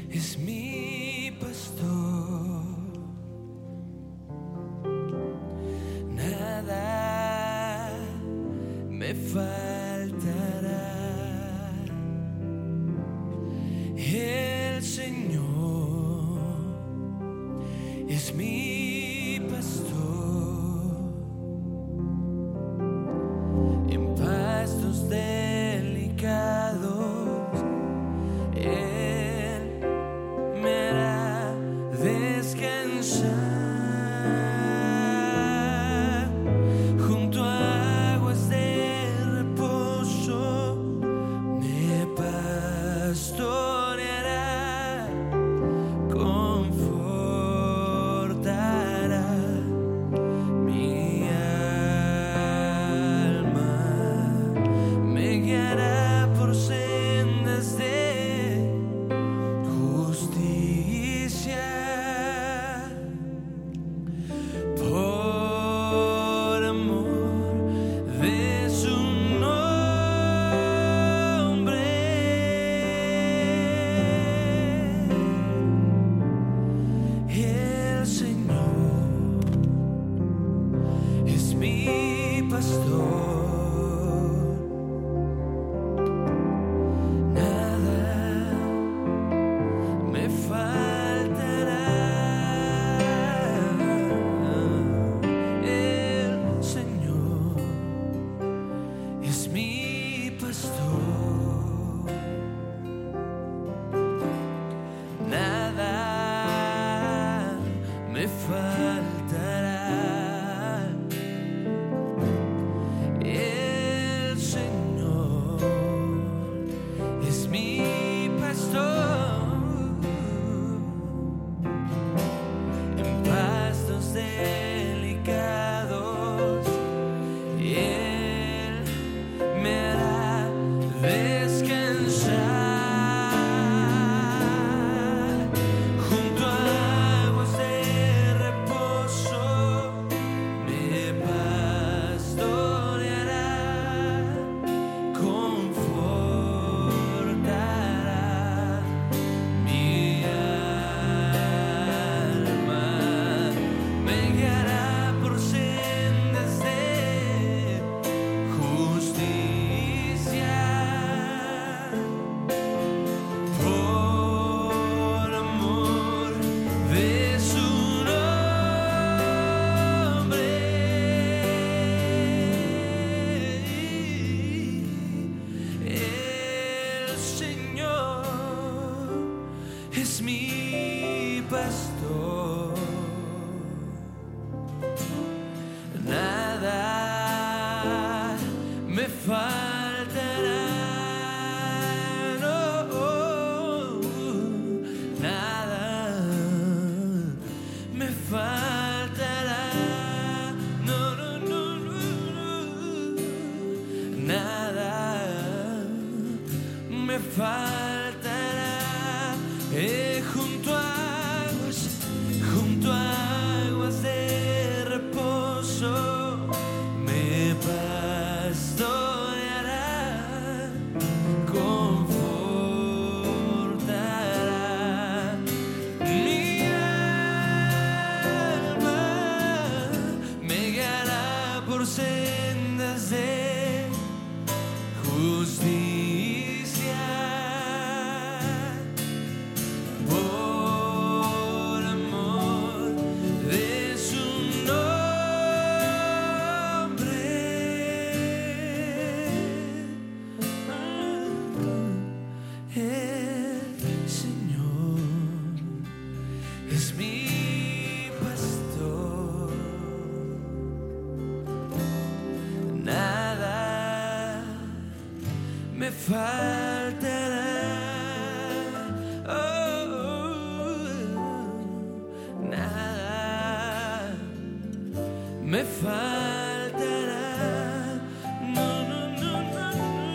es mi pastor, nada me faltará. El Señor es mi pastor, en pastos delicados Él me hará descansar, junto a aguas de reposo me pastoreará, confortará mi alma, me guiará por sendas de justicia, por amor de su nombre. El Señor es mi pastor, nada me faltará. El Señor es mi pastor, nada me faltará. El Señor es mi pastor, en pastos delicados Él me hará descansar, junto a aguas de reposo me pastoreará, confortará mi alma, me guiará por sendas de justicia, por amor de su nombre. El Señor es mi pastor, nada me faltará, no, nada me faltará, no, no, no, no, no, nada me faltará, junto a aguas de reposo me pastoreará, confortará mi alma, me guiará por sendas de justicia, por amor de su nombre. El Señor es mi pastor, nada me faltará, nada me faltará, no, no, no, no,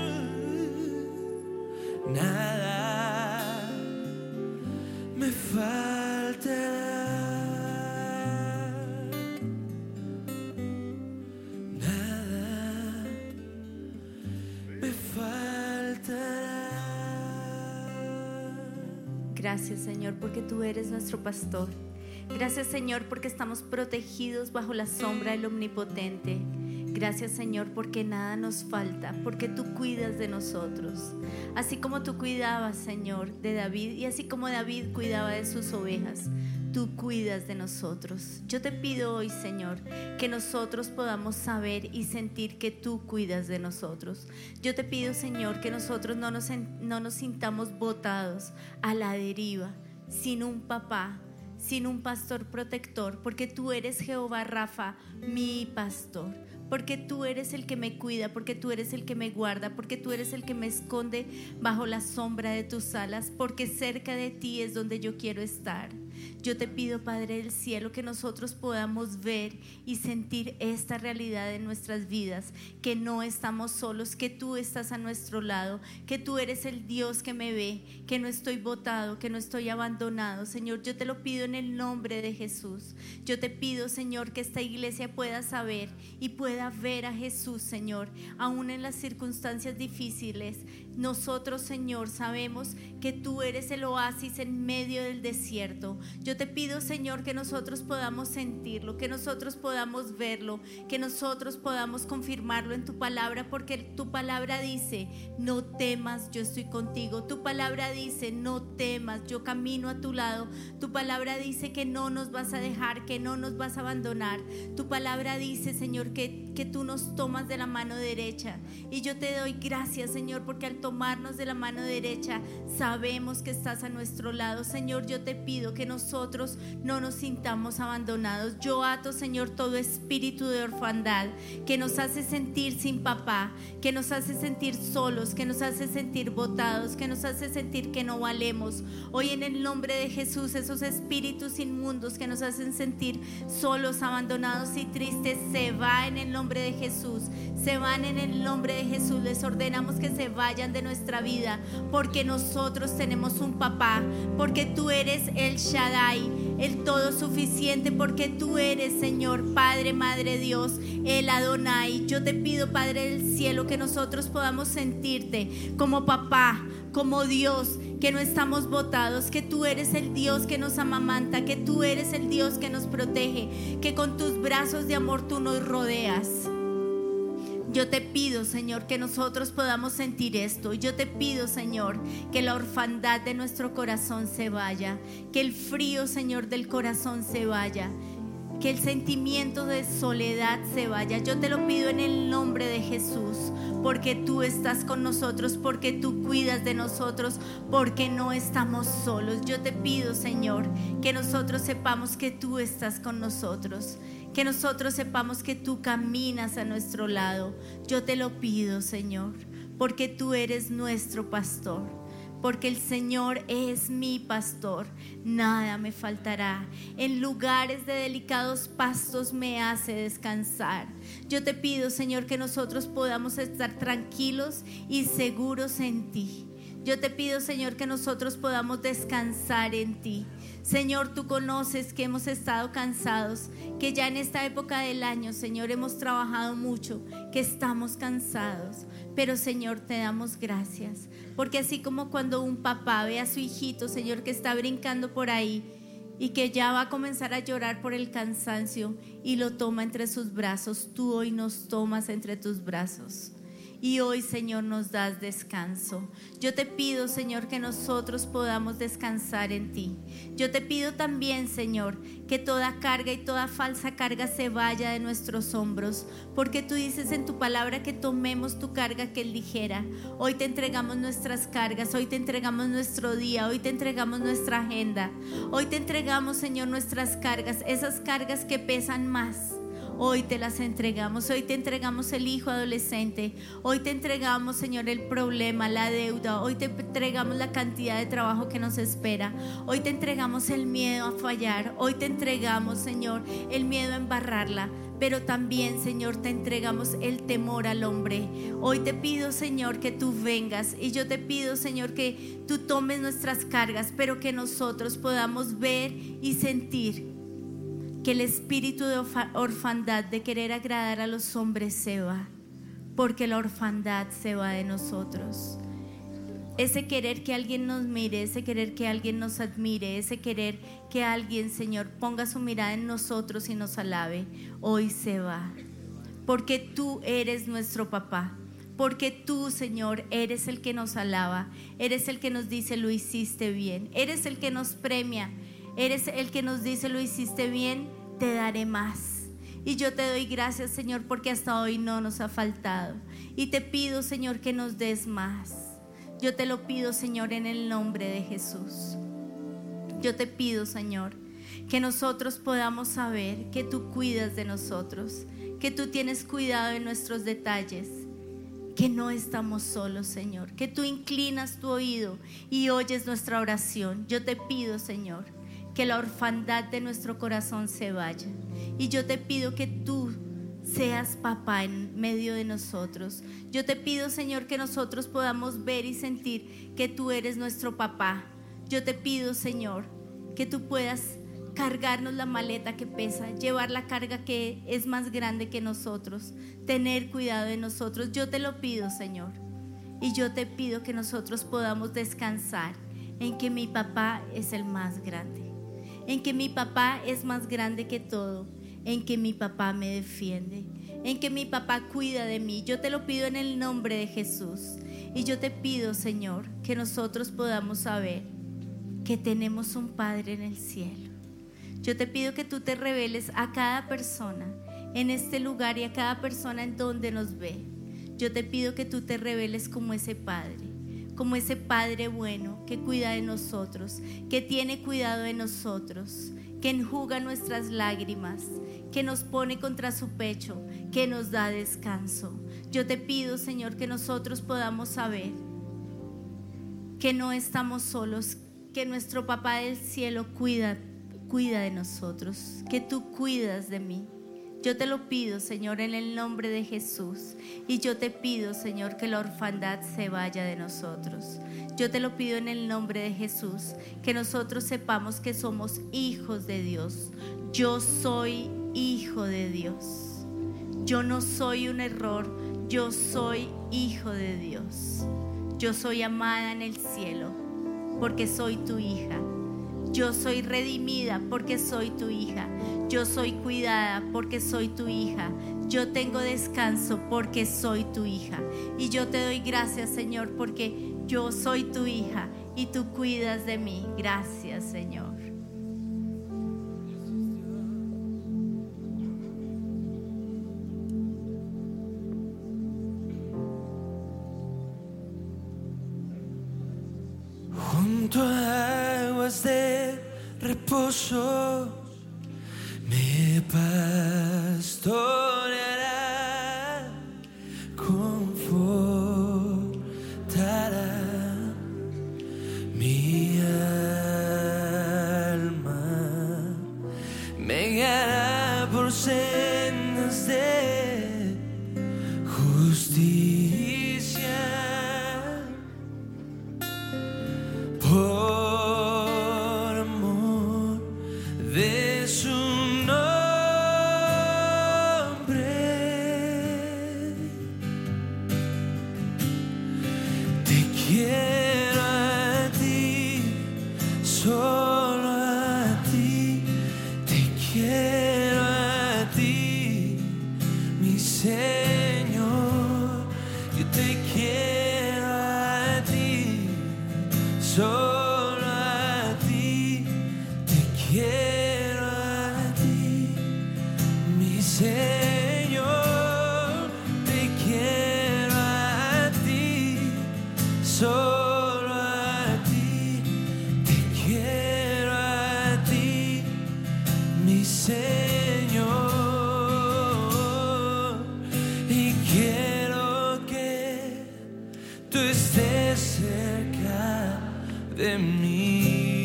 nada me faltará, nada me faltará. gracias, Señor, porque tú eres nuestro pastor. Gracias, Señor, porque estamos protegidos bajo la sombra del Omnipotente. Gracias, Señor, porque nada nos falta, porque tú cuidas de nosotros. Así como tú cuidabas, Señor, de David, y así como David cuidaba de sus ovejas, tú cuidas de nosotros. Yo te pido hoy, Señor, que nosotros podamos saber y sentir que tú cuidas de nosotros. Yo te pido, Señor, que nosotros no nos sintamos botados a la deriva, sin un papá, sin un pastor protector, porque tú eres Jehová Rafa, mi pastor. Porque tú eres el que me cuida, porque tú eres el que me guarda, porque tú eres el que me esconde bajo la sombra de tus alas, porque cerca de ti es donde yo quiero estar. Yo te pido, Padre del cielo, que nosotros podamos ver y sentir esta realidad en nuestras vidas, que no estamos solos, que tú estás a nuestro lado, que tú eres el Dios que me ve, que no estoy botado, que no estoy abandonado. Señor, yo te lo pido en el nombre de Jesús. Yo te pido, Señor, que esta iglesia pueda saber y pueda ver a Jesús, Señor, aún en las circunstancias difíciles. Nosotros, Señor, sabemos que tú eres el oasis en medio del desierto. Yo te pido, Señor, que nosotros podamos sentirlo, que nosotros podamos verlo, que nosotros podamos confirmarlo en tu palabra, porque tu palabra dice: no temas, yo estoy contigo. Tu palabra dice: no temas, yo camino a tu lado. Tu palabra dice que no nos vas a dejar, que no nos vas a abandonar. Tu palabra dice, Señor, que tú nos tomas de la mano derecha. Y yo te doy gracias, Señor, porque al tomarnos de la mano derecha sabemos que estás a nuestro lado. Señor, yo te pido que nosotros no nos sintamos abandonados. Yo ato, Señor, todo espíritu de orfandad que nos hace sentir sin papá, que nos hace sentir solos, que nos hace sentir botados, que nos hace sentir que no valemos. Hoy en el nombre de Jesús, esos espíritus inmundos que nos hacen sentir solos, abandonados y tristes, se va en el nombre de Jesús. Se van en el nombre de Jesús. Les ordenamos que se vayan de nuestra vida, porque nosotros tenemos un papá, porque tú eres el Shaddai, el todo suficiente, porque tú eres, Señor, Padre, Madre, Dios, el Adonai. Yo te pido, Padre del cielo, que nosotros podamos sentirte como papá, como Dios, que no estamos botados, que tú eres el Dios que nos amamanta, que tú eres el Dios que nos protege, que con tus brazos de amor tú nos rodeas. Yo te pido, Señor, que nosotros podamos sentir esto. Yo te pido, Señor, que la orfandad de nuestro corazón se vaya, que el frío, Señor, del corazón se vaya, que el sentimiento de soledad se vaya. Yo te lo pido en el nombre de Jesús, porque tú estás con nosotros, porque tú cuidas de nosotros, porque no estamos solos. Yo te pido, Señor, que nosotros sepamos que tú estás con nosotros, que nosotros sepamos que tú caminas a nuestro lado. Yo te lo pido, Señor, porque tú eres nuestro pastor, porque el Señor es mi pastor, nada me faltará. En lugares de delicados pastos me hace descansar. Yo te pido, Señor, que nosotros podamos estar tranquilos y seguros en ti. Yo te pido, Señor, que nosotros podamos descansar en ti. Señor, tú conoces que hemos estado cansados, que ya en esta época del año, Señor, hemos trabajado mucho, que estamos cansados. Pero, Señor, te damos gracias, porque así como cuando un papá ve a su hijito, Señor, que está brincando por ahí y que ya va a comenzar a llorar por el cansancio y lo toma entre sus brazos, tú hoy nos tomas entre tus brazos. Y hoy, Señor, nos das descanso. Yo te pido, Señor, que nosotros podamos descansar en ti. Yo te pido también, Señor, que toda carga y toda falsa carga se vaya de nuestros hombros, porque tú dices en tu palabra que tomemos tu carga, que es ligera. Hoy te entregamos nuestras cargas, hoy te entregamos nuestro día, hoy te entregamos nuestra agenda. Hoy te entregamos, Señor, nuestras cargas, esas cargas que pesan más. Hoy te las entregamos, hoy te entregamos el hijo adolescente, hoy te entregamos, Señor, el problema, la deuda, hoy te entregamos la cantidad de trabajo que nos espera, hoy te entregamos el miedo a fallar, hoy te entregamos, Señor, el miedo a embarrarla, pero también, Señor, te entregamos el temor al hombre. Hoy te pido, Señor, que tú vengas, y yo te pido, Señor, que tú tomes nuestras cargas, pero que nosotros podamos ver y sentir que el espíritu de orfandad, de querer agradar a los hombres, se va, porque la orfandad se va de nosotros. ese querer que alguien nos mire, ese querer que alguien nos admire, ese querer que alguien, Señor, ponga su mirada en nosotros y nos alabe, hoy se va. Porque tú eres nuestro papá. Porque tú, Señor, eres el que nos alaba, eres el que nos dice lo hiciste bien, eres el que nos premia, eres el que nos dice lo hiciste bien, te daré más. Y yo te doy gracias, Señor, porque hasta hoy no nos ha faltado. Y te pido, Señor, que nos des más. Yo te lo pido, Señor, en el nombre de Jesús. Yo te pido, Señor, que nosotros podamos saber que tú cuidas de nosotros, que tú tienes cuidado de nuestros detalles, que no estamos solos, Señor, que tú inclinas tu oído y oyes nuestra oración. Yo te pido, Señor, que la orfandad de nuestro corazón se vaya. Y yo te pido que tú seas papá en medio de nosotros. Yo te pido, Señor, que nosotros podamos ver y sentir que tú eres nuestro papá. Yo te pido, Señor, que tú puedas cargarnos la maleta que pesa, llevar la carga que es más grande que nosotros, tener cuidado de nosotros. Yo te lo pido, Señor, y yo te pido que nosotros podamos descansar en que mi papá es el más grande, en que mi papá es más grande que todo, en que mi papá me defiende, en que mi papá cuida de mí. Yo te lo pido en el nombre de Jesús. Y yo te pido, Señor, que nosotros podamos saber que tenemos un Padre en el cielo. Yo te pido que tú te reveles a cada persona en este lugar y a cada persona en donde nos ve. Yo te pido que tú te reveles como ese Padre bueno que cuida de nosotros, que tiene cuidado de nosotros, que enjuga nuestras lágrimas, que nos pone contra su pecho, que nos da descanso. Yo te pido, Señor, que nosotros podamos saber que no estamos solos, que nuestro Papá del cielo cuida de nosotros, que tú cuidas de mí. Yo te lo pido, Señor, en el nombre de Jesús. Y yo te pido, Señor, que la orfandad se vaya de nosotros. Yo te lo pido en el nombre de Jesús, que nosotros sepamos que somos hijos de Dios. Yo soy hijo de Dios. Yo no soy un error, yo soy hijo de Dios. Yo soy amada en el cielo porque soy tu hija. Yo soy redimida porque soy tu hija. Yo soy cuidada porque soy tu hija. Yo tengo descanso porque soy tu hija. Y yo te doy gracias, Señor, porque yo soy tu hija y tú cuidas de mí. Gracias, Señor. Junto a aguas de reposo me pastoreará, confortará mi alma, me guiará por sendas de justicia. Por amor de su nombre, te quiero a ti, solo a ti, te quiero a ti, mi Señor, yo te quiero a ti, solo a ti, te quiero a ti, mi Señor, te quiero a ti, solo a ti, te quiero a ti, mi Señor, y quiero que tú estés cerca de mí.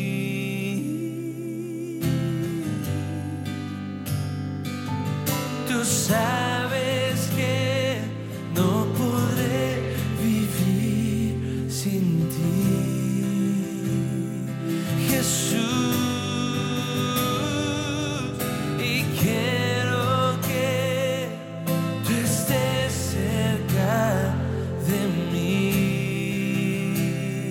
Tú sabes que no podré vivir sin ti, Jesús, y quiero que tú estés cerca de mí.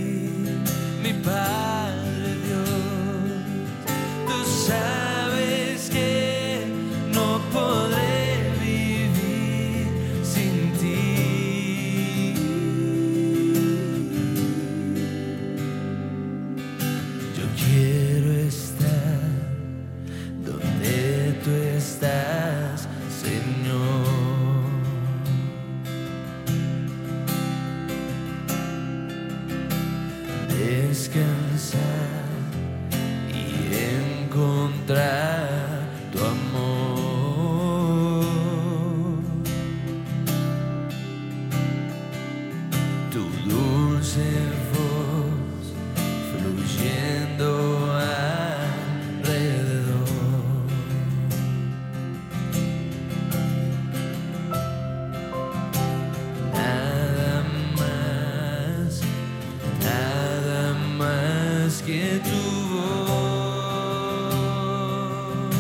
encontrar tu amor, tu dulce voz fluyendo alrededor. Nada más que tu voz.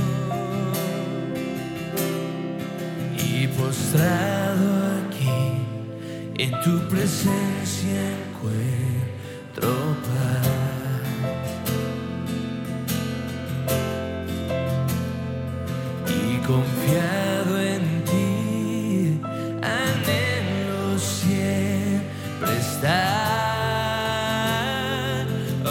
Y postrado aquí en tu presencia encuentro paz. Y confiado en ti, anhelo siempre estar.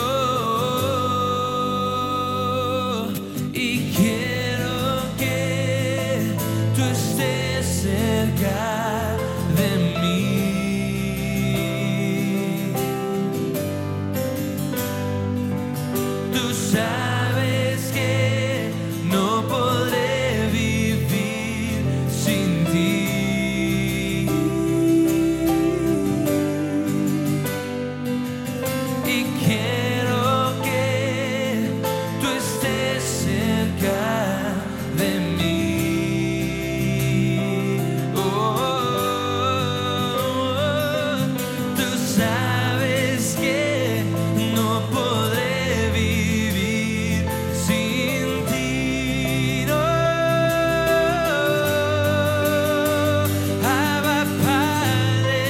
Oh, y quiero que tú estés cerca de mí. Tú sabes que no podré vivir sin ti. Y quiero que tú estés cerca de mí. Oh, tú sabes que no podré vivir sin ti. No. Abba Padre,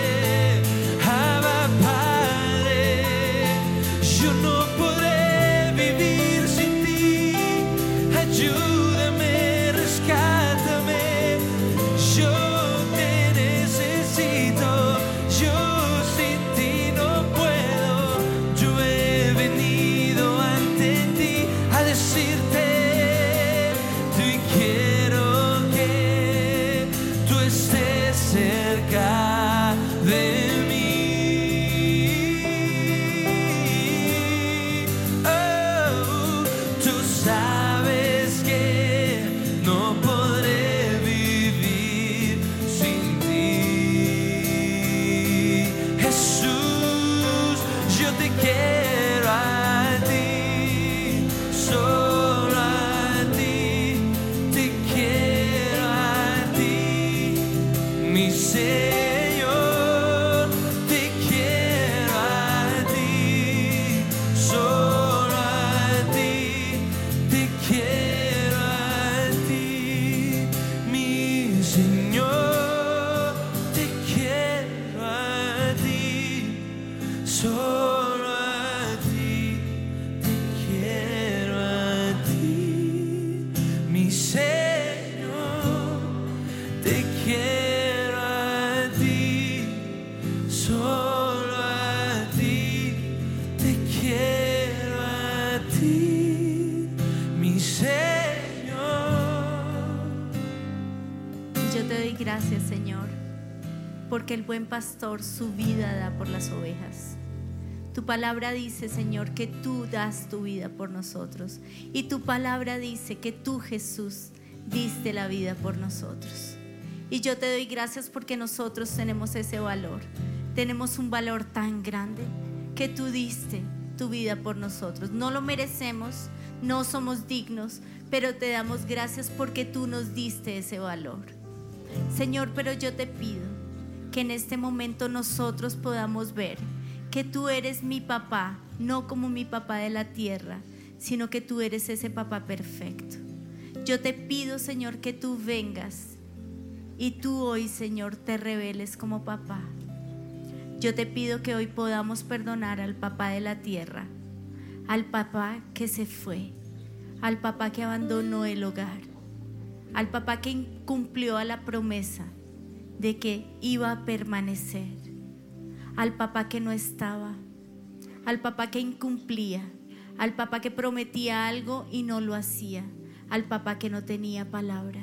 yo no podré vivir sin ti. Ayúdame, rescátame, yo te necesito. Yo sin ti no puedo. Yo he venido ante ti a decirte, y quiero que tú estés cerca de mí. Oh, tú sabes que no podré vivir sin ti. Jesús, yo te quiero a ti, solo a ti, te quiero a ti, mi Señor, te quiero a ti, solo a ti, te quiero a ti, mi Señor, te quiero a ti, solo a ti, te quiero a ti, mi Señor, te quiero a ti, solo a ti, te quiero a ti, mi Señor. Y yo te doy gracias, Señor, porque el buen pastor su vida da por las ovejas. Tu palabra dice, Señor, que tú das tu vida por nosotros. Y tu palabra dice que tú, Jesús, diste la vida por nosotros. Y yo te doy gracias porque nosotros tenemos ese valor. Tenemos un valor tan grande que tú diste tu vida por nosotros. No lo merecemos, no somos dignos, pero te damos gracias porque tú nos diste ese valor. Señor, pero yo te pido que en este momento nosotros podamos ver que tú eres mi papá, no como mi papá de la tierra, sino que tú eres ese papá perfecto. Yo te pido, Señor, que tú vengas y tú hoy, Señor, te reveles como papá. Yo te pido que hoy podamos perdonar al papá de la tierra, al papá que se fue, al papá que abandonó el hogar, al papá que incumplió a la promesa de que iba a permanecer, al papá que no estaba, al papá que incumplía, al papá que prometía algo y no lo hacía, al papá que no tenía palabra,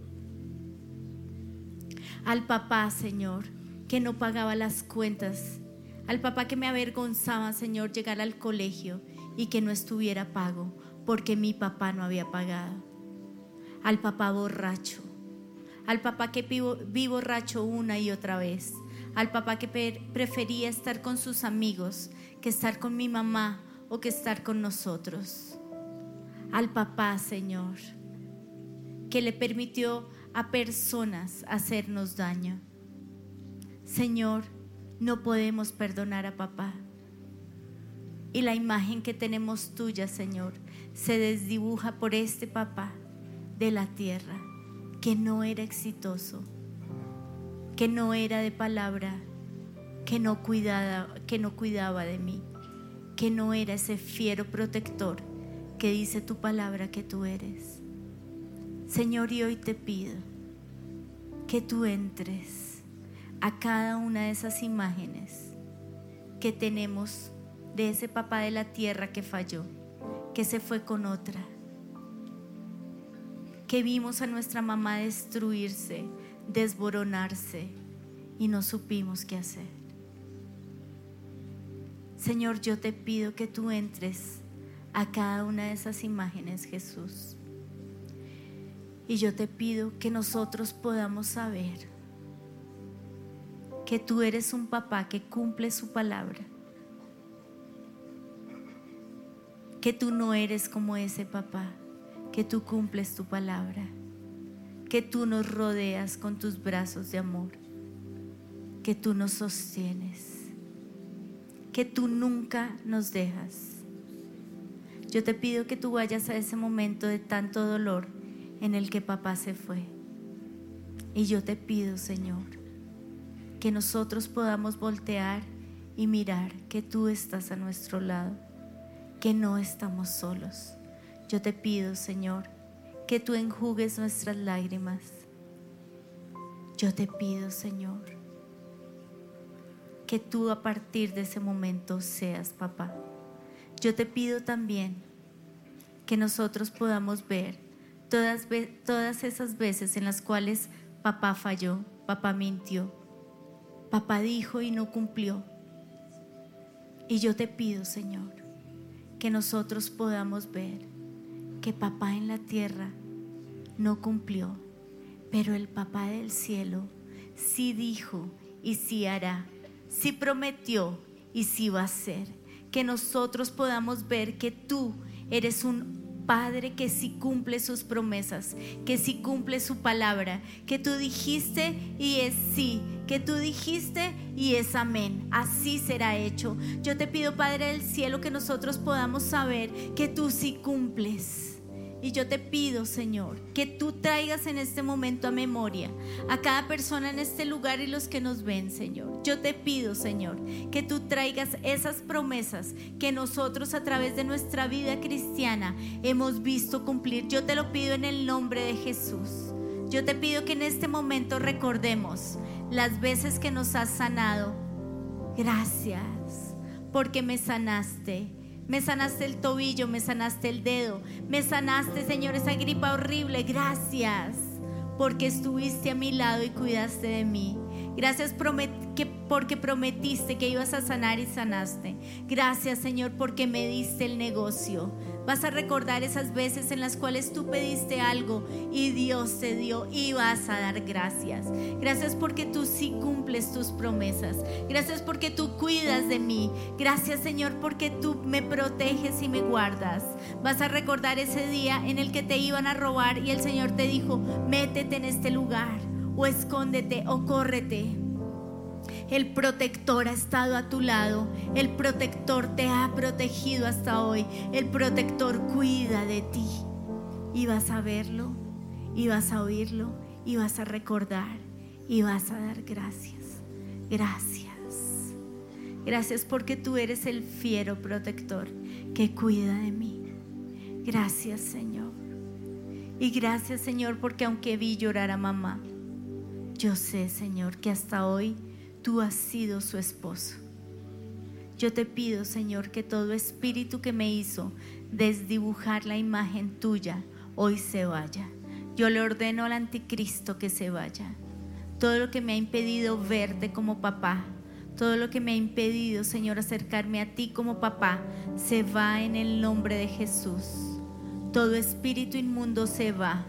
al papá, Señor, que no pagaba las cuentas, al papá que me avergonzaba, Señor, llegar al colegio y que no estuviera pago porque mi papá no había pagado. Al papá borracho, al papá que vi borracho una y otra vez, al papá que prefería estar con sus amigos que estar con mi mamá o que estar con nosotros. Al papá, Señor, que le permitió a personas hacernos daño. Señor, no podemos perdonar a papá. Y la imagen que tenemos tuya, Señor, se desdibuja por este papá de la tierra, que no era exitoso, que no era de palabra, que no cuidaba de mí, que no era ese fiero protector que dice tu palabra que tú eres. Señor, y hoy te pido que tú entres a cada una de esas imágenes que tenemos de ese papá de la tierra que falló, que se fue con otra, que vimos a nuestra mamá destruirse, desboronarse y no supimos qué hacer. Señor, yo te pido que tú entres a cada una de esas imágenes, Jesús. Y yo te pido que nosotros podamos saber que tú eres un papá que cumple su palabra, que tú no eres como ese papá, que tú cumples tu palabra, que tú nos rodeas con tus brazos de amor, que tú nos sostienes, que tú nunca nos dejas. Yo te pido que tú vayas a ese momento de tanto dolor en el que papá se fue. Y yo te pido, Señor, que nosotros podamos voltear y mirar que tú estás a nuestro lado, que no estamos solos. Yo te pido, Señor, que tú enjugues nuestras lágrimas. Yo te pido, Señor, que tú a partir de ese momento seas papá. Yo te pido también que nosotros podamos ver todas esas veces en las cuales papá falló, papá mintió, papá dijo y no cumplió. Y yo te pido, Señor, que nosotros podamos ver que papá en la tierra no cumplió, pero el papá del cielo sí dijo y sí hará, sí prometió y sí va a hacer. Que nosotros podamos ver que tú eres un Padre que sí cumple sus promesas, que sí cumple su palabra, que tú dijiste y es sí, que tú dijiste y es amén, así será hecho. Yo te pido, Padre del cielo, que nosotros podamos saber que tú sí cumples. Y yo te pido, Señor, que tú traigas en este momento a memoria a cada persona en este lugar y los que nos ven, Señor. Yo te pido, Señor, que tú traigas esas promesas que nosotros a través de nuestra vida cristiana hemos visto cumplir. Yo te lo pido en el nombre de Jesús. Yo te pido que en este momento recordemos las veces que nos has sanado. Gracias porque me sanaste. Me sanaste el tobillo, me sanaste el dedo, me sanaste, Señor, esa gripa horrible. Gracias porque estuviste a mi lado y cuidaste de mí. Gracias porque prometiste que ibas a sanar y sanaste. Gracias, Señor, porque me diste el negocio. Vas a recordar esas veces en las cuales tú pediste algo y Dios te dio y vas a dar gracias. Gracias porque tú sí cumples tus promesas. Gracias porque tú cuidas de mí. Gracias, Señor, porque tú me proteges y me guardas. Vas a recordar ese día en el que te iban a robar y el Señor te dijo: métete en este lugar, o escóndete, o córrete. El protector ha estado a tu lado. El protector te ha protegido hasta hoy. El protector cuida de ti. Y vas a verlo, y vas a oírlo, y vas a recordar, y vas a dar gracias. Gracias. Gracias porque tú eres el fiero protector que cuida de mí. Gracias, Señor. Y gracias, Señor, porque aunque vi llorar a mamá, yo sé, Señor, que hasta hoy tú has sido su esposo. Yo te pido, Señor, que todo espíritu que me hizo desdibujar la imagen tuya hoy se vaya. Yo le ordeno al anticristo que se vaya. Todo lo que me ha impedido verte como papá, Todo lo que me ha impedido, Señor, acercarme a ti como papá, se va en el nombre de Jesús. Todo espíritu inmundo se va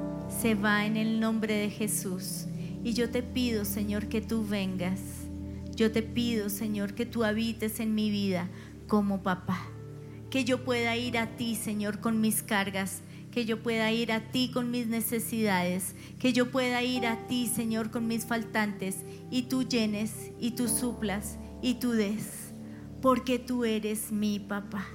en el nombre de Jesús. Y yo te pido, Señor, que tú vengas. Yo te pido, Señor, que tú habites en mi vida como papá. Que yo pueda ir a ti, Señor, con mis cargas. Que yo pueda ir a ti con mis necesidades. Que yo pueda ir a ti, Señor, con mis faltantes. Y tú llenes, y tú suplas, y tú des. Porque tú eres mi papá.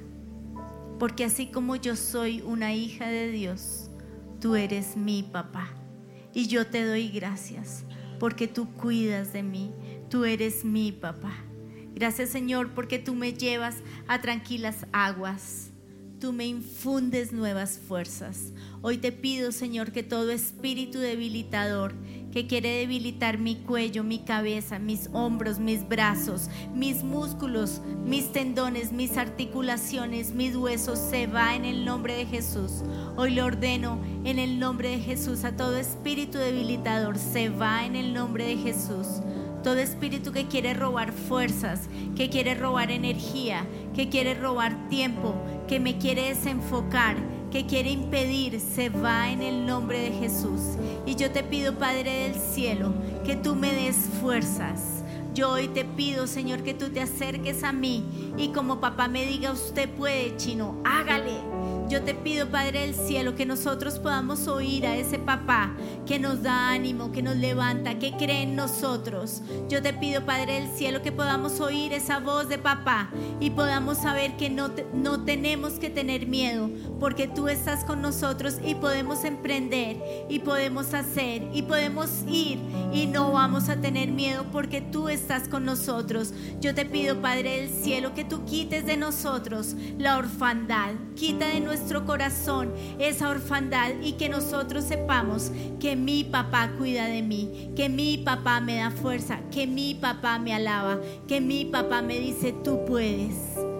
Porque así como yo soy una hija de Dios, tú eres mi papá. Y yo te doy gracias porque tú cuidas de mí. Tú eres mi papá. Gracias, Señor, porque tú me llevas a tranquilas aguas. Tú me infundes nuevas fuerzas. Hoy te pido, Señor, que todo espíritu debilitador que quiere debilitar mi cuello, mi cabeza, mis hombros, mis brazos, mis músculos, mis tendones, mis articulaciones, mis huesos, se va en el nombre de Jesús. Hoy le ordeno en el nombre de Jesús a todo espíritu debilitador, se va en el nombre de Jesús. Todo espíritu que quiere robar fuerzas, que quiere robar energía, que quiere robar tiempo, que me quiere desenfocar, que quiere impedir, se va en el nombre de Jesús. Y yo te pido, Padre del cielo, que tú me des fuerzas. Yo hoy te pido, Señor, que tú te acerques a mí y como papá me diga, usted puede, Chino, hágale. Yo te pido, Padre del cielo, que nosotros podamos oír a ese papá que nos da ánimo, que nos levanta, que cree en nosotros. Yo te pido, Padre del cielo, que podamos oír esa voz de papá y podamos saber que no tenemos que tener miedo, porque tú estás con nosotros y podemos emprender y podemos hacer y podemos ir y no vamos a tener miedo porque tú estás con nosotros. Yo te pido, Padre del cielo, que tú quites de nosotros la orfandad, quita de nuestro corazón esa orfandad y que nosotros sepamos que mi papá cuida de mí, que mi papá me da fuerza, que mi papá me alaba, que mi papá me dice, tú puedes,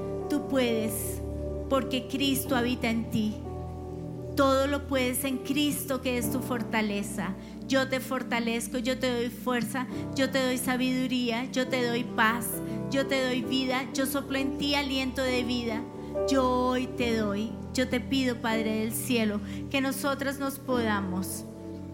porque Cristo habita en ti. Todo lo puedes en Cristo, que es tu fortaleza. Yo te fortalezco, yo te doy fuerza, yo te doy sabiduría, yo te doy paz, yo te doy vida, yo soplo en ti aliento de vida. Yo hoy te doy. Yo te pido, Padre del cielo, que nosotras nos podamos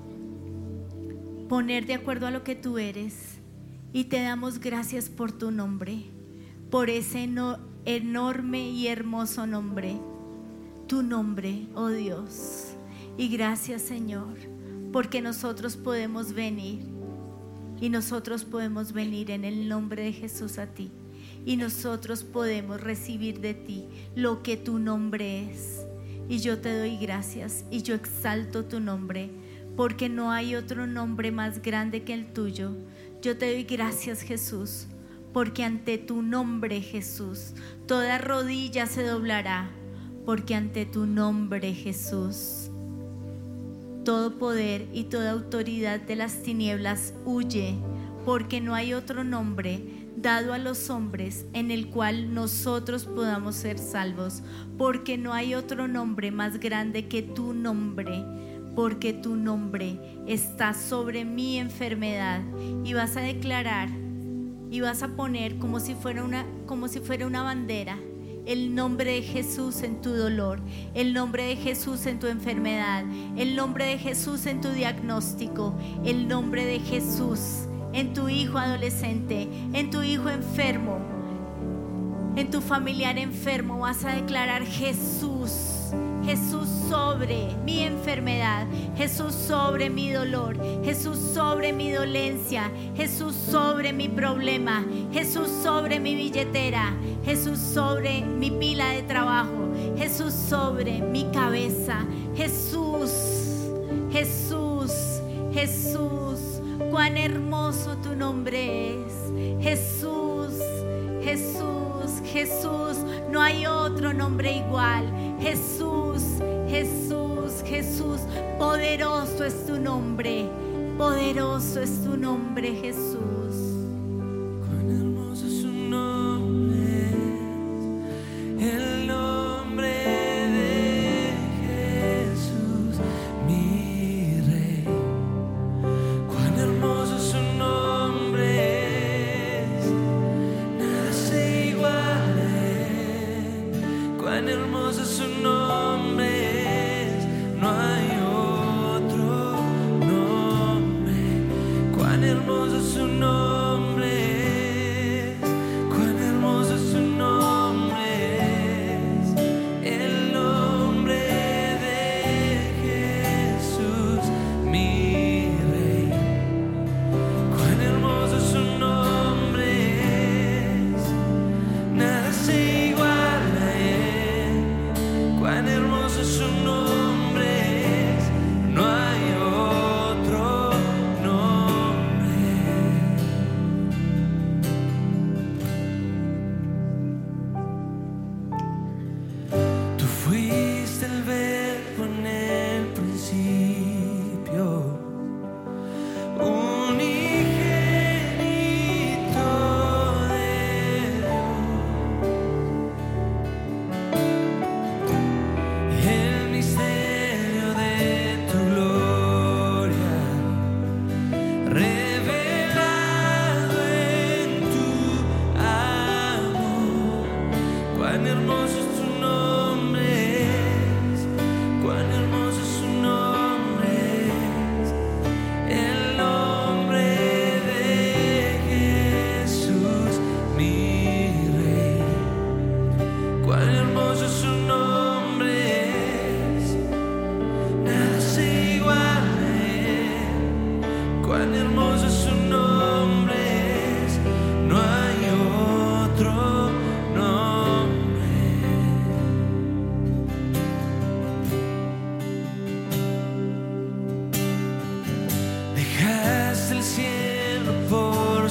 poner de acuerdo a lo que tú eres, y te damos gracias por tu nombre, por ese enorme y hermoso nombre, tu nombre, oh Dios. Y gracias, Señor, porque nosotros podemos venir, y nosotros podemos venir en el nombre de Jesús a ti. Y nosotros podemos recibir de ti lo que tu nombre es. Y yo te doy gracias y yo exalto tu nombre, porque no hay otro nombre más grande que el tuyo. Yo te doy gracias, Jesús, porque ante tu nombre, Jesús, toda rodilla se doblará, porque ante tu nombre, Jesús, todo poder y toda autoridad de las tinieblas huye, porque no hay otro nombre dado a los hombres en el cual nosotros podamos ser salvos, porque no hay otro nombre más grande que tu nombre, porque tu nombre está sobre mi enfermedad. Y vas a declarar y vas a poner como si fuera una bandera el nombre de Jesús en tu dolor, el nombre de Jesús en tu enfermedad, el nombre de Jesús en tu diagnóstico, el nombre de Jesús en tu hijo adolescente, en tu hijo enfermo, en tu familiar enfermo. Vas a declarar Jesús, Jesús sobre mi enfermedad, Jesús sobre mi dolor, Jesús sobre mi dolencia, Jesús sobre mi problema, Jesús sobre mi billetera, Jesús sobre mi pila de trabajo, Jesús sobre mi cabeza. Jesús, Jesús, Jesús. Cuán hermoso tu nombre es, Jesús, Jesús, Jesús. No hay otro nombre igual. Jesús, Jesús, Jesús. Poderoso es tu nombre, poderoso es tu nombre, Jesús. Cuán hermoso es su nombre, el nombre de Jesús, mi Rey. Cuán hermoso es su nombre,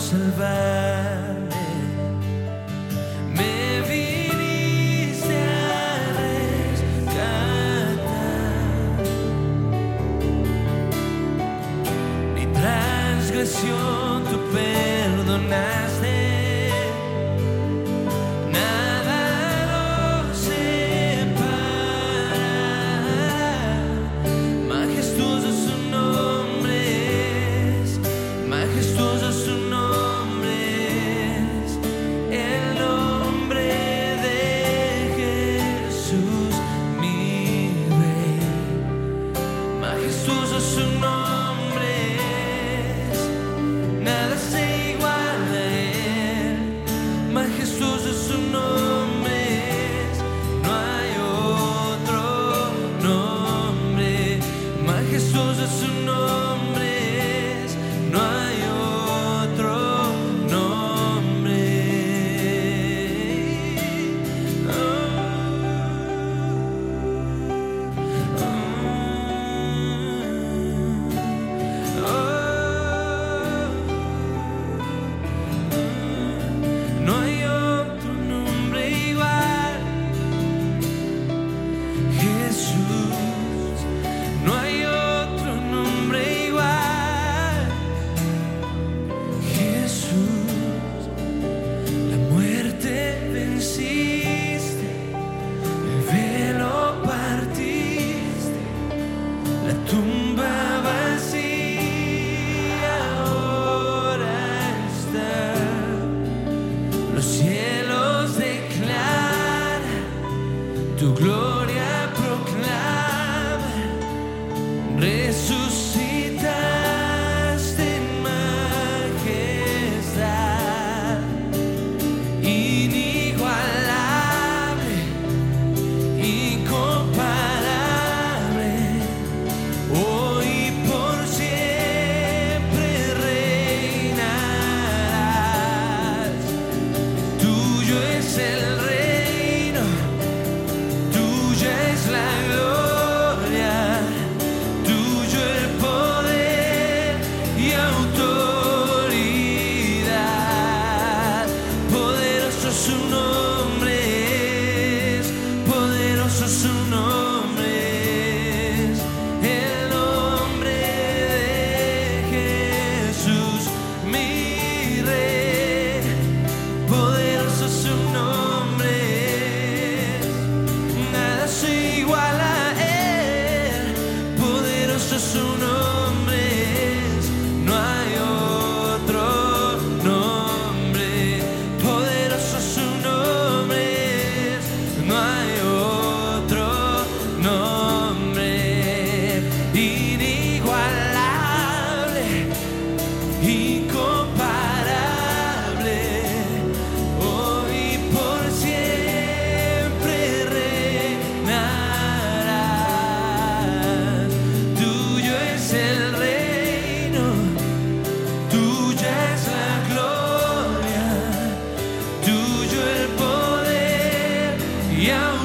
salvarme. Me viniste a rescatar. Mi transgresión tú perdonaste. Nada lo separa. Majestuoso su nombre es, majestuoso su nombre es, el nombre de Jesús, mi Rey. Majestuoso su nombre es, nada se iguala a él. Majestuoso su nombre es, no hay otro nombre. Majestuoso su nombre es, no hay otro nombre. No hay otro nombre igual, Jesús. No hay otro nombre igual, Jesús. La muerte venciste, el velo partiste, la tumba vacía ahora está. Los cielos declaran, tu gloria proclaman. Resucitaste en majestad, inigualable, incomparable. Hoy por siempre reinarás. Tuyo es el reino, tuya es la gloria, tuyo el poder y autoridad. Poderoso su nombre es, poderoso su nombre es, el nombre de Jesús, mi Rey. Poderoso su nombre es, nada se iguala a él. Poderoso su nombre es, no hay otro nombre. Poderoso su nombre es, no hay otro nombre. Inigualable, incomparable. Hoy por siempre reinarás. Tuyo es el reino, tuya es la gloria, tuyo el poder y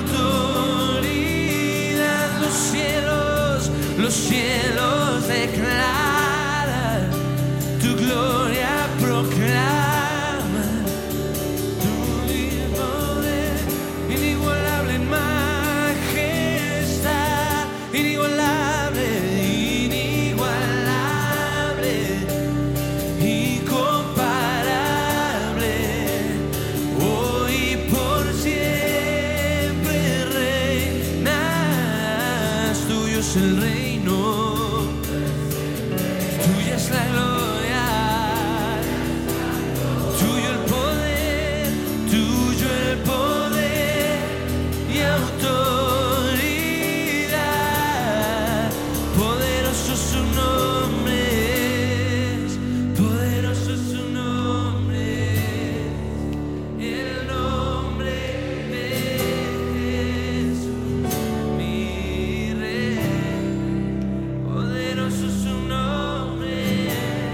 autoridad. Los cielos declaran, tu gloria proclama. Tu poder inigualable en majestad, inigualable, inigualable, incomparable. Hoy por siempre reinas. Tuyo es el reino, tuya es la gloria, tuyo el poder y autoridad. Poderoso su nombre es, poderoso su nombre es, el nombre de Jesús, mi Rey. Poderoso su nombre es.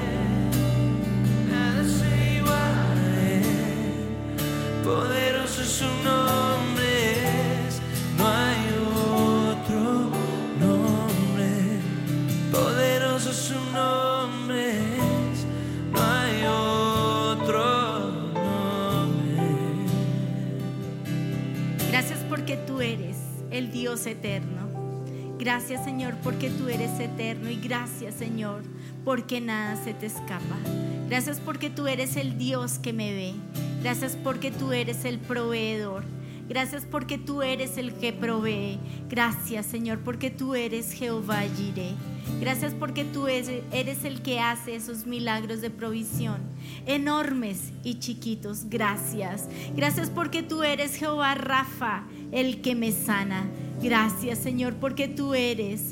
Dios eterno. Gracias, Señor, porque tú eres eterno. Y gracias, Señor, porque nada se te escapa. Gracias porque tú eres el Dios que me ve. Gracias porque tú eres el proveedor. Gracias porque tú eres el que provee. Gracias, Señor, porque tú eres Jehová Jireh. Gracias porque tú eres el que hace esos milagros de provisión, enormes y chiquitos. Gracias. Gracias porque tú eres Jehová Rafa, el que me sana. Gracias, Señor, porque tú eres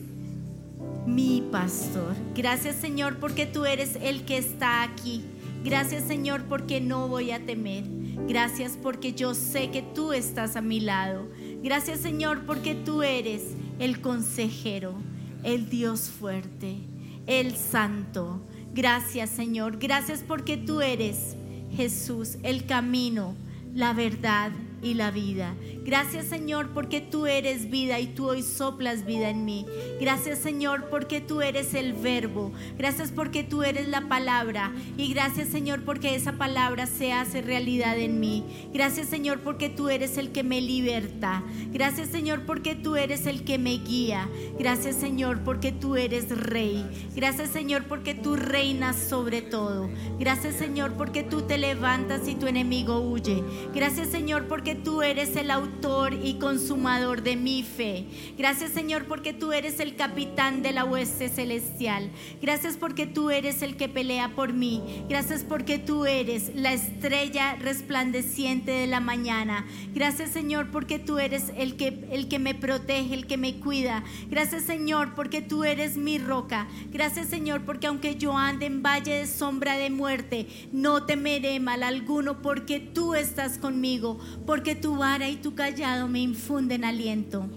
mi pastor. Gracias, Señor, porque tú eres el que está aquí. Gracias, Señor, porque no voy a temer. Gracias porque yo sé que tú estás a mi lado. Gracias, Señor, porque tú eres el consejero, el Dios fuerte, el santo. Gracias, Señor. Gracias porque tú eres Jesús, el camino, la verdad y la vida. Gracias, Señor, porque tú eres vida y tú hoy soplas vida en mí. Gracias, Señor, porque tú eres el verbo. Gracias porque tú eres la palabra. Y gracias, Señor, porque esa palabra se hace realidad en mí. Gracias, Señor, porque tú eres el que me liberta. Gracias, Señor, porque tú eres el que me guía. Gracias, Señor, porque tú eres rey. Gracias, Señor, porque tú reinas sobre todo. Gracias, Señor, porque tú te levantas y tu enemigo huye. Gracias, Señor, porque tú eres el autor y consumador de mi fe. Gracias, Señor, porque tú eres el capitán de la hueste celestial. Gracias porque tú eres el que pelea por mí. Gracias porque tú eres la estrella resplandeciente de la mañana. Gracias, Señor, porque tú eres el que me protege, el que me cuida. Gracias, Señor, porque tú eres mi roca. Gracias, Señor, porque aunque yo ande en valle de sombra de muerte, no temeré mal alguno, porque tú estás conmigo, porque tu vara y tu callado me infunden aliento.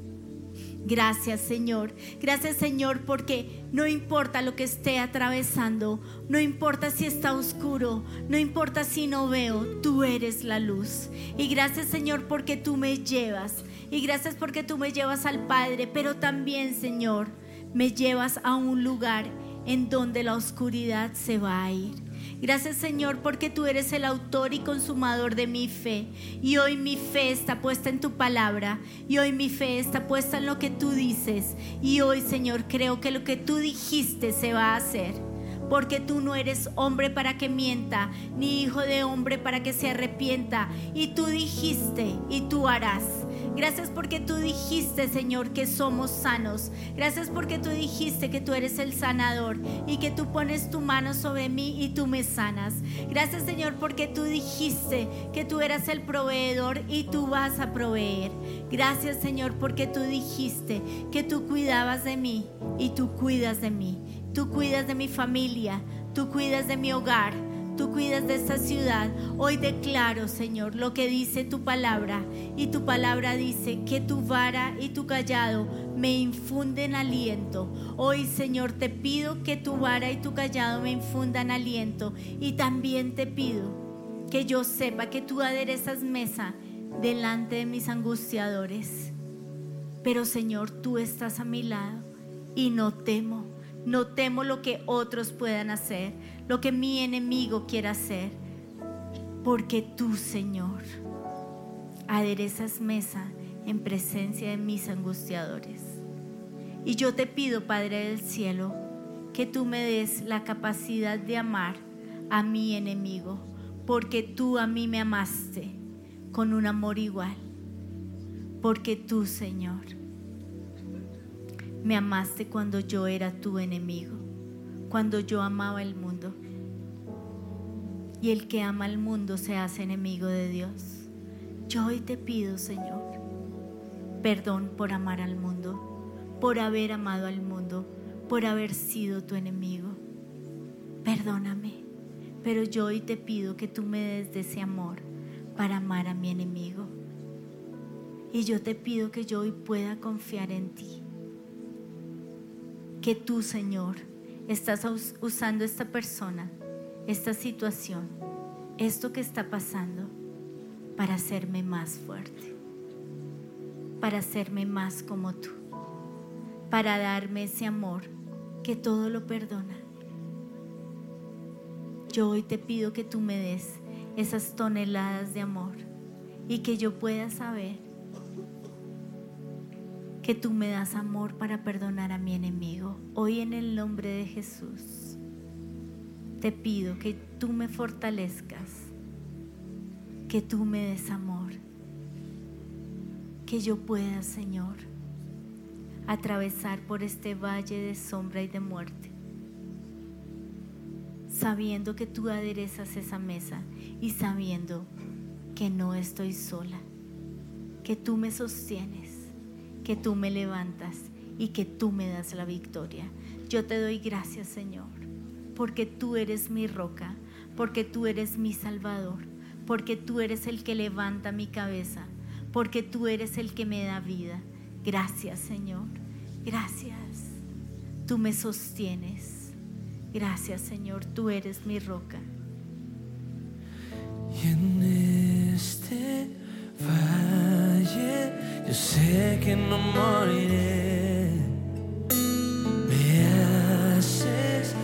Gracias, Señor. Gracias, Señor, porque no importa lo que esté atravesando, no importa si está oscuro, no importa si no veo, tú eres la luz. Y gracias, Señor, porque tú me llevas. Y gracias porque tú me llevas al Padre, pero también, Señor, me llevas a un lugar en donde la oscuridad se va a ir. Gracias, Señor, porque tú eres el autor y consumador de mi fe. Y hoy mi fe está puesta en tu palabra. Y hoy mi fe está puesta en lo que tú dices. Y hoy, Señor, creo que lo que tú dijiste se va a hacer. Porque tú no eres hombre para que mienta, ni hijo de hombre para que se arrepienta. Y tú dijiste y tú harás. Gracias porque tú dijiste, Señor, que somos sanos. Gracias porque tú dijiste que tú eres el sanador y que tú pones tu mano sobre mí y tú me sanas. Gracias, Señor, porque tú dijiste que tú eras el proveedor y tú vas a proveer. Gracias, Señor, porque tú dijiste que tú cuidabas de mí y tú cuidas de mí. Tú cuidas de mi familia, tú cuidas de mi hogar, tú cuidas de esta ciudad. Hoy declaro, Señor, lo que dice tu palabra. Y tu palabra dice que tu vara y tu callado me infunden aliento. Hoy, Señor, te pido que tu vara y tu callado me infundan aliento. Y también te pido que yo sepa que tú aderezas mesa delante de mis angustiadores. Pero, Señor, tú estás a mi lado y no temo. No temo lo que otros puedan hacer, lo que mi enemigo quiera hacer, porque tú, Señor, aderezas mesa en presencia de mis angustiadores. Y yo te pido, Padre del cielo, que tú me des la capacidad de amar a mi enemigo, porque tú a mí me amaste con un amor igual, porque tú, Señor, me amaste cuando yo era tu enemigo, cuando yo amaba el mundo. Y el que ama al mundo se hace enemigo de Dios. Yo hoy te pido, Señor, perdón por amar al mundo, por haber amado al mundo, por haber sido tu enemigo. Perdóname, pero yo hoy te pido que tú me des de ese amor para amar a mi enemigo. Y yo te pido que yo hoy pueda confiar en ti. Que tú, Señor, estás usando esta persona, esta situación, esto que está pasando, para hacerme más fuerte, para hacerme más como tú, para darme ese amor que todo lo perdona. Yo hoy te pido que tú me des esas toneladas de amor y que yo pueda saber que tú me das amor para perdonar a mi enemigo. Hoy en el nombre de Jesús te pido que tú me fortalezcas, que tú me des amor, que yo pueda, Señor, atravesar por este valle de sombra y de muerte, sabiendo que tú aderezas esa mesa y sabiendo que no estoy sola, que tú me sostienes, que tú me levantas y que tú me das la victoria. Yo te doy gracias, Señor, porque tú eres mi roca, porque tú eres mi Salvador, porque tú eres el que levanta mi cabeza, porque tú eres el que me da vida. Gracias, Señor, gracias. Tú me sostienes. Gracias, Señor, tú eres mi roca. Y en este valle yo sé que no moriré. Me haces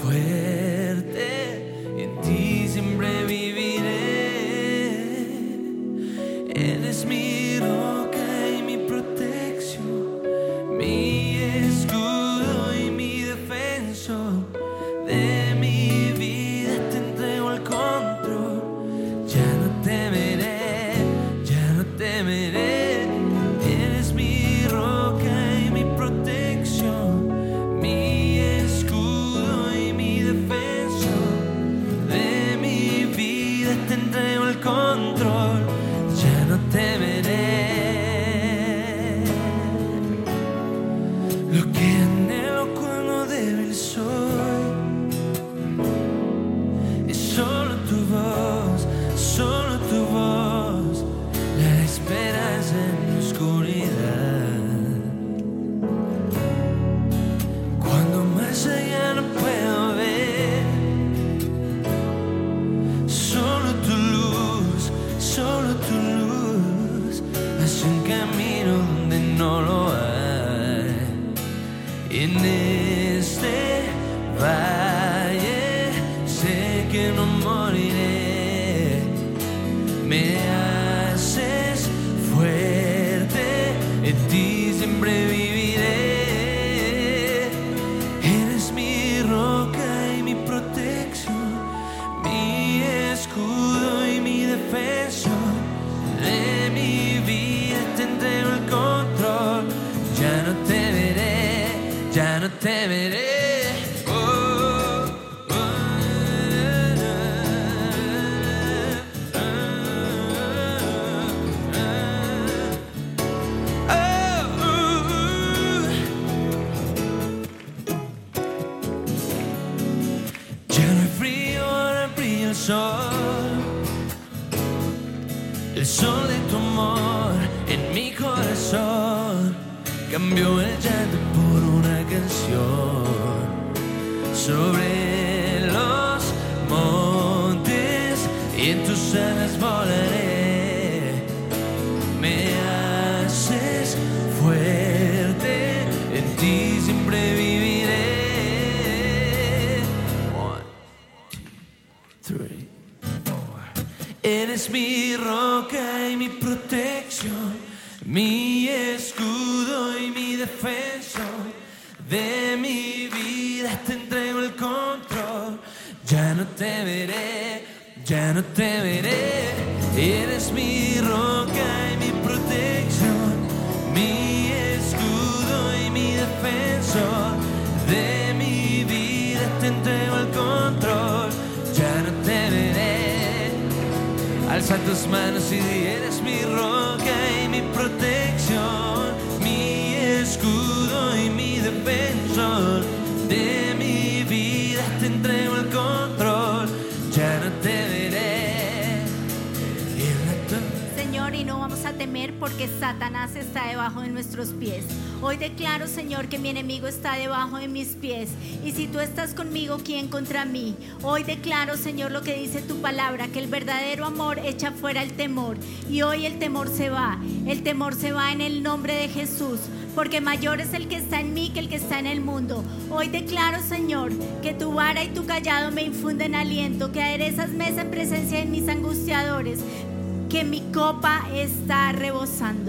fuerte y en ti siempre viviré. Eres mi roca y mi protección, mi escudo y mi defensor. De mi vida te entrego el control. Ya no temeré, ya no temeré. Eres mi roca y mi protección, mi escudo y mi defensor. De mi vida te entrego el control. Ya no temeré. Lo que anhelo cuando débil soy es solo tu voz, la esperanza en la oscuridad. Cuando más allá no puedo ver, solo tu luz hace un camino donde no lo hay. En este valle sé que no moriré. Me haces fuerte, en ti siempre viviré. Eres mi roca y mi protección, mi escudo y mi defensor. De mi vida te entrego el control. Ya no temeré, ya no temeré. El sol de tu amor en mi corazón cambió el llanto por una canción. Sobre los montes y en tus alas volaré. Me haces fuerte, en ti siempre viviré. 1, 2, 3, 4. Eres mi roca y mi protección, mi escudo y mi defensor. De mi vida te entrego el control. Ya no temeré, ya no temeré. Eres mi roca y mi protección, mi escudo y mi defensor. De mi vida te entrego el control. Ya no temeré. Alza tus manos y di: eres mi roca y mi protección, mi escudo y mi defensor. De mi vida te entrego el control. Ya no temeré. Señor, y no vamos a temer porque Satanás está debajo de nuestros pies. Hoy declaro, Señor, que mi enemigo está debajo de mis pies. Y si tú estás conmigo, ¿quién contra mí? Hoy declaro, Señor, lo que dice tu palabra, que el verdadero amor echa fuera el temor. Y hoy el temor se va. El temor se va en el nombre de Jesús, porque mayor es el que está en mí que el que está en el mundo. Hoy declaro, Señor, que tu vara y tu callado me infunden aliento, que aderezas mesa en presencia de mis angustiadores, que mi copa está rebosando.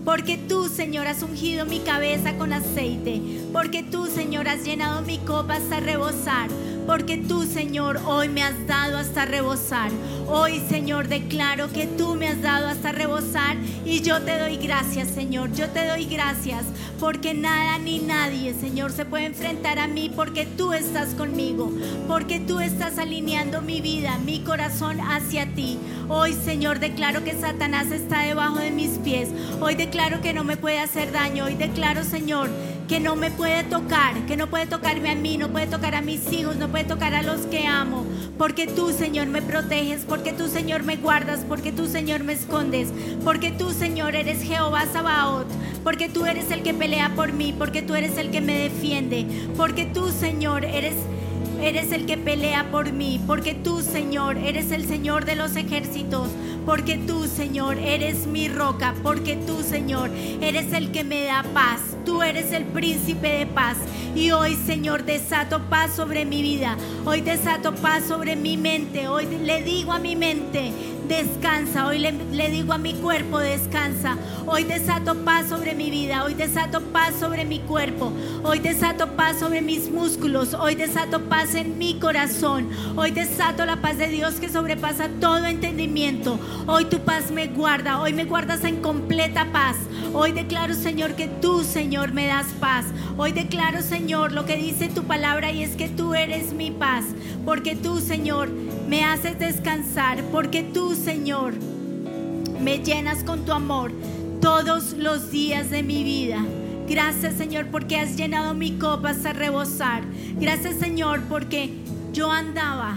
Porque tú, Señor, has ungido mi cabeza con aceite. Porque tú, Señor, has llenado mi copa hasta rebosar. Porque tú, Señor, hoy me has dado hasta rebosar. Hoy, Señor, declaro que tú me has dado hasta rebosar. Y yo te doy gracias, Señor. Yo te doy gracias. Porque nada ni nadie, Señor, se puede enfrentar a mí. Porque tú estás conmigo. Porque tú estás alineando mi vida, mi corazón hacia ti. Hoy, Señor, declaro que Satanás está debajo de mis pies. Hoy declaro que no me puede hacer daño. Hoy declaro, Señor, que no me puede tocar, que no puede tocarme a mí, no puede tocar a mis hijos, no puede tocar a los que amo. Porque tú, Señor, me proteges, porque tú, Señor, me guardas, porque tú, Señor, me escondes, porque tú, Señor, eres Jehová Sabaoth, porque tú eres el que pelea por mí, porque tú eres el que me defiende, porque tú, Señor, eres el que pelea por mí, porque tú, Señor, eres el Señor de los ejércitos, porque tú, Señor, eres mi roca, porque tú, Señor, eres el que me da paz, tú eres el príncipe de paz. Y hoy, Señor, desato paz sobre mi vida, hoy desato paz sobre mi mente, hoy le digo a mi mente: descansa. Hoy le digo a mi cuerpo: descansa. Hoy desato paz sobre mi vida. Hoy desato paz sobre mi cuerpo. Hoy desato paz sobre mis músculos. Hoy desato paz en mi corazón. Hoy desato la paz de Dios que sobrepasa todo entendimiento. Hoy tu paz me guarda. Hoy me guardas en completa paz. Hoy declaro, Señor, que tú, Señor, me das paz. Hoy declaro, Señor, lo que dice tu palabra, y es que tú eres mi paz. Porque tú, Señor, me haces descansar, porque tú, Señor, me llenas con tu amor todos los días de mi vida. Gracias, Señor, porque has llenado mi copa hasta rebosar. Gracias, Señor, porque yo andaba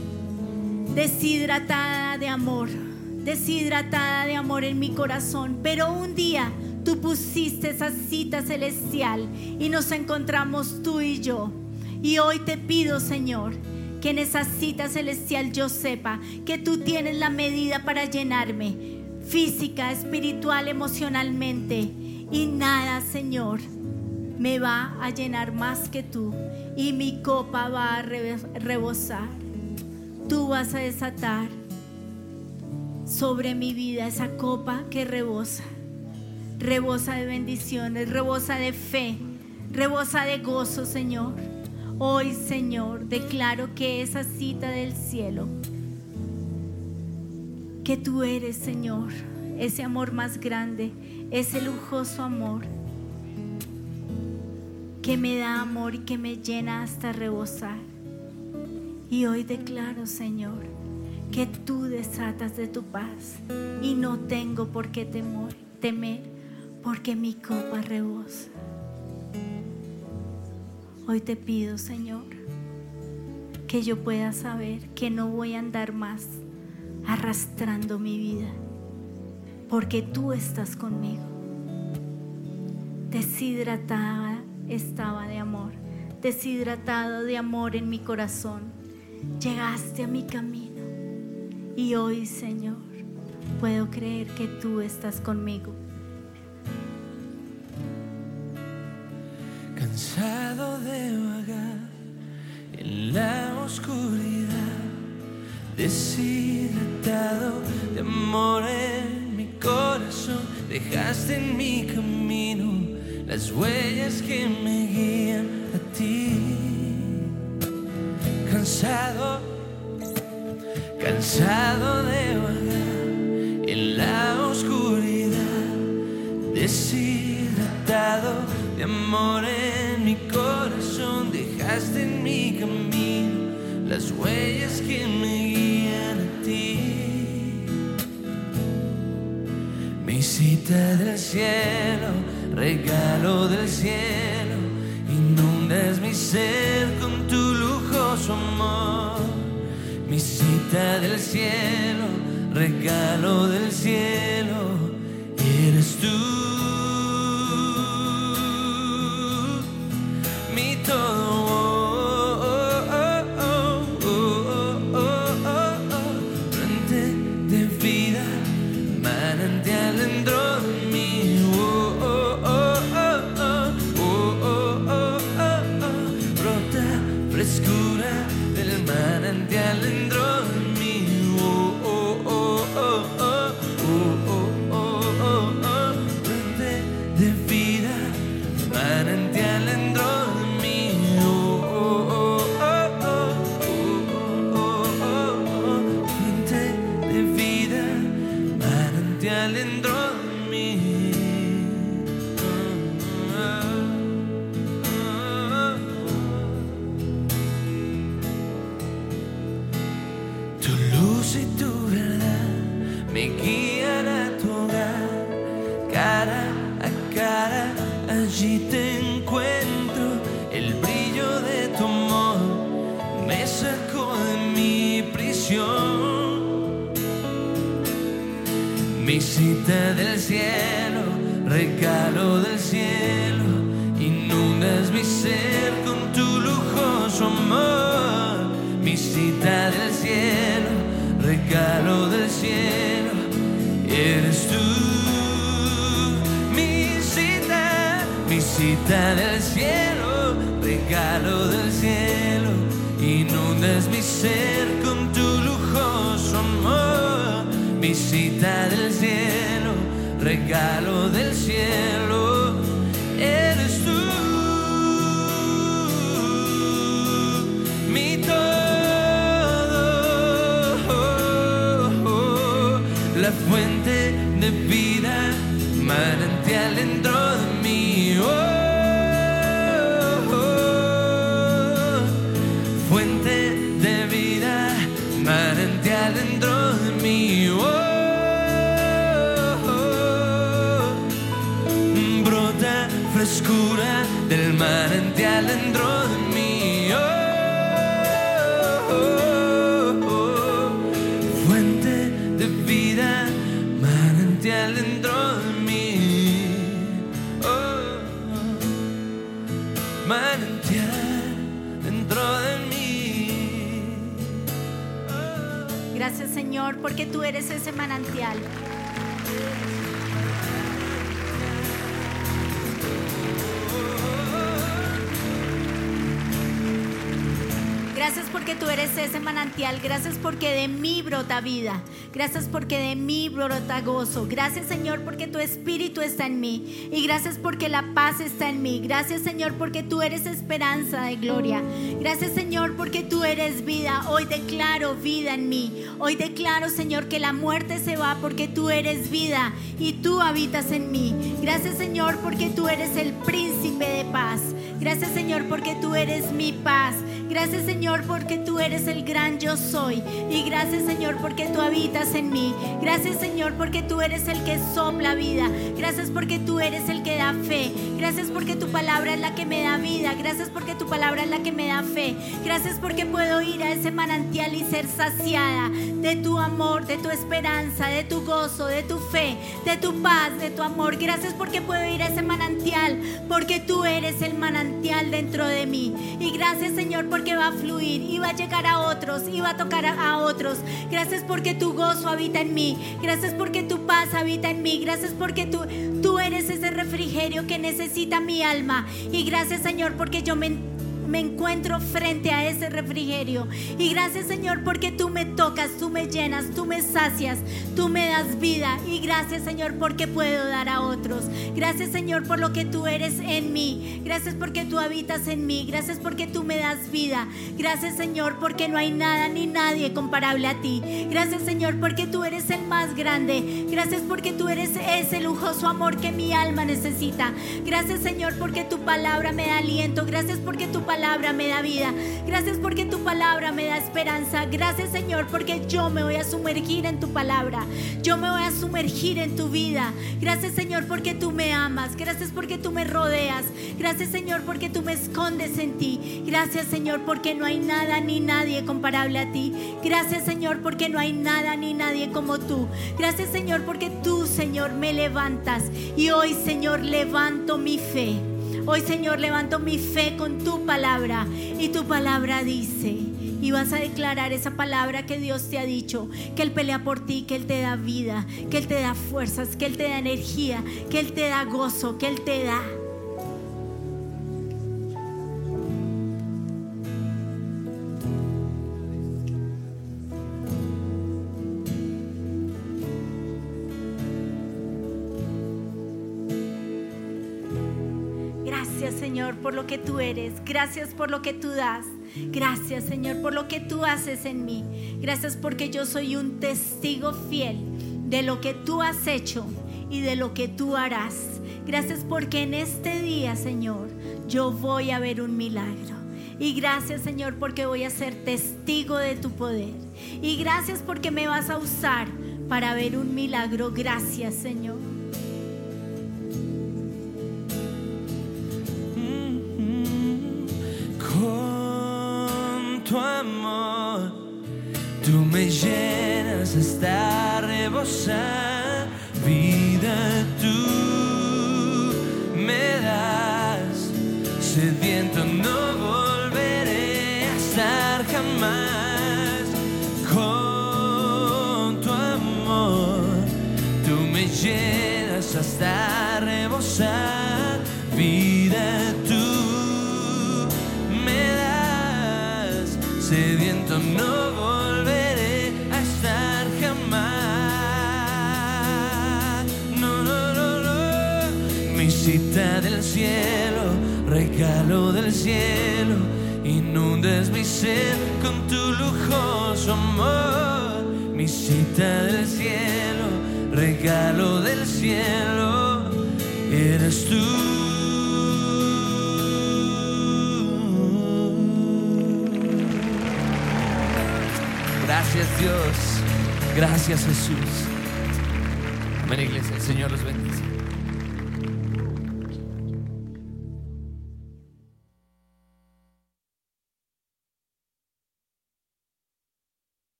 deshidratada de amor en mi corazón, pero un día tú pusiste esa cita celestial y nos encontramos tú y yo. Y hoy te pido, Señor, que en esa cita celestial yo sepa que tú tienes la medida para llenarme física, espiritual, emocionalmente, y nada, Señor, me va a llenar más que tú, y mi copa va a rebosar. Tú vas a desatar sobre mi vida esa copa que rebosa de bendiciones, rebosa de fe, rebosa de gozo, Señor. Hoy, Señor, declaro que esa cita del cielo, que tú eres, Señor, ese amor más grande, ese lujoso amor que me da amor y que me llena hasta rebosar. Y hoy declaro, Señor, que tú desatas de tu paz y no tengo por qué temer, porque mi copa rebosa. Hoy te pido, Señor, que yo pueda saber que no voy a andar más arrastrando mi vida, porque tú estás conmigo. Deshidratada estaba de amor, deshidratado de amor en mi corazón. Llegaste a mi camino y hoy, Señor, puedo creer que tú estás conmigo. Cansado de vagar en la oscuridad, deshidratado de amor en mi corazón, dejaste en mi camino las huellas que me guían a ti. Cansado de vagar en la oscuridad, deshidratado de amor en mi corazón, dejaste en mi camino las huellas que me guían a ti. Mi cita del cielo, regalo del cielo, inundas mi ser con tu lujoso amor. Mi cita del cielo, regalo del cielo, eres tú. Mi todo, fuente de vida, manantial dentro de mí. Brota frescura del manantial dentro de mí. dentro de mí. Fuente de vida, manantial dentro de mí. Tu luz y tu verdad me guían a tu hogar, cara a cara, allí te encuentro. El brillo de tu amor me sacó de mi prisión. Mi cita del cielo, regalo del cielo, inundas mi ser con tu lujoso amor. Mi cita del cielo, regalo del cielo, eres tú. Mi cita del cielo, regalo del cielo, inundas mi ser con tu lujoso amor. Mi cita del cielo, regalo del cielo, eres tú. Mi todo, la fuente de vida, manantial dentro de mí. Fuente de vida, manantial dentro de mí. Brota frescura del manantial dentro de mí. Fuente de vida, manantial dentro de mí. Manantial dentro de mí. Gracias, Señor, porque tú eres ese manantial. Gracias porque tú eres ese manantial. Gracias porque de mí brota vida. Gracias porque de mí brota gozo. Gracias, Señor, porque tu espíritu está en mí. Y gracias porque la paz está en mí. Gracias, Señor, porque tú eres esperanza de gloria. Gracias, Señor, porque tú eres vida. Hoy declaro vida en mí. Hoy declaro, Señor, que la muerte se va porque tú eres vida y tú habitas en mí. Gracias, Señor, porque tú eres el príncipe de paz. Gracias, Señor, porque tú eres mi paz. Gracias, Señor, porque tú eres el gran yo soy. Y gracias, Señor, porque tú habitas en mí. Gracias, Señor, porque tú eres el que sopla vida. Gracias porque tú eres el que da fe. Gracias porque tu palabra es la que me da vida. Gracias porque tu palabra es la que me da fe. Gracias porque puedo ir a ese manantial y ser saciada de tu amor, de tu esperanza, de tu gozo, de tu fe, de tu paz, de tu amor. Gracias porque puedo ir a ese manantial, porque tú eres el manantial dentro de mí. Y gracias, Señor, porque va a fluir y va a llegar a otros y va a tocar a otros. Gracias porque tu gozo habita en mí. Gracias porque tu paz habita en mí. Gracias porque tú eres ese refrigerio que necesita mi alma. Y gracias, Señor, porque yo me encuentro frente a ese refrigerio. Y gracias, Señor, porque tú me tocas, tú me llenas, tú me sacias, tú me das vida. Y gracias, Señor, porque puedo dar a otros. Gracias, Señor, por lo que tú eres en mí. Gracias porque tú habitas en mí. Gracias porque tú me das vida. Gracias, Señor, porque no hay nada ni nadie comparable a ti. Gracias, Señor, porque tú eres el más grande. Gracias porque tú eres ese lujoso amor que mi alma necesita. Gracias, Señor, porque tu palabra me da aliento. Gracias porque tu palabra me da vida. Gracias porque tu palabra me da esperanza. Gracias, Señor, porque yo me voy a sumergir en tu palabra. Yo me voy a sumergir en tu vida. Gracias, Señor, porque tú me amas. Gracias porque tú me rodeas. Gracias, Señor, porque tú me escondes en ti. Gracias, Señor, porque no hay nada ni nadie comparable a ti. Gracias, Señor, porque no hay nada ni nadie como tú. Gracias, Señor, porque tú, Señor, me levantas. Y hoy, Señor, levanto mi fe. Hoy, Señor, levanto mi fe con tu palabra. Y tu palabra dice, y vas a declarar esa palabra que Dios te ha dicho, que Él pelea por ti, que Él te da vida, que Él te da fuerzas, que Él te da energía, que Él te da gozo, que Él te da. Señor, por lo que tú eres. Gracias por lo que tú das. Gracias, Señor, por lo que tú haces en mí. Gracias porque yo soy un testigo fiel de lo que tú has hecho y de lo que tú harás. Gracias porque en este día, Señor, yo voy a ver un milagro. Y gracias, Señor, porque voy a ser testigo de tu poder. Y gracias porque me vas a usar para ver un milagro. Gracias, Señor. Con tu amor, tú me llenas hasta rebosar. Vida tú me das, sediento no volveré a estar jamás. Con tu amor, tú me llenas hasta rebosar. Vida tú me das, sediento no volveré a estar jamás. No, no, no, no. Mi cita del cielo, regalo del cielo, inundes mi ser con tu lujoso amor. Mi cita del cielo, regalo del cielo, eres tú. Gracias, Dios. Gracias, Jesús. Amén, iglesia. El Señor los bendice.